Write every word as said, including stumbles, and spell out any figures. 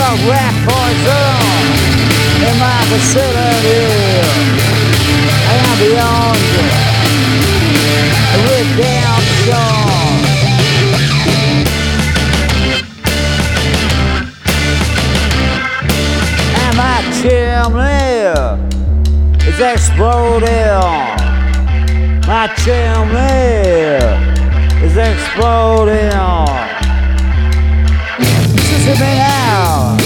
of rat poison in my vicinity. I am beyond redemption. And my chimney is exploding. My chimney is exploding. Listen to me now.